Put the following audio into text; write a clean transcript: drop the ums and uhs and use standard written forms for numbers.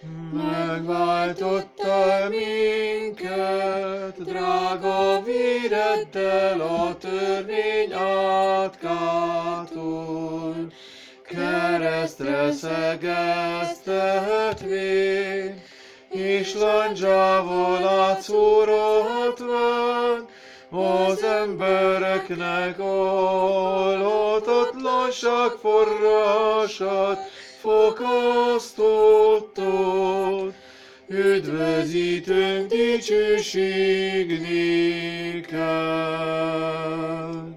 Megváltottál minket, drága véreddel a törvény átkától. Keresztre szegeztetvén, és lándzsával átszórahatván, az embereknek halhatatlanság forrását fakasztottad. Üdvözítünk dicsőség néked!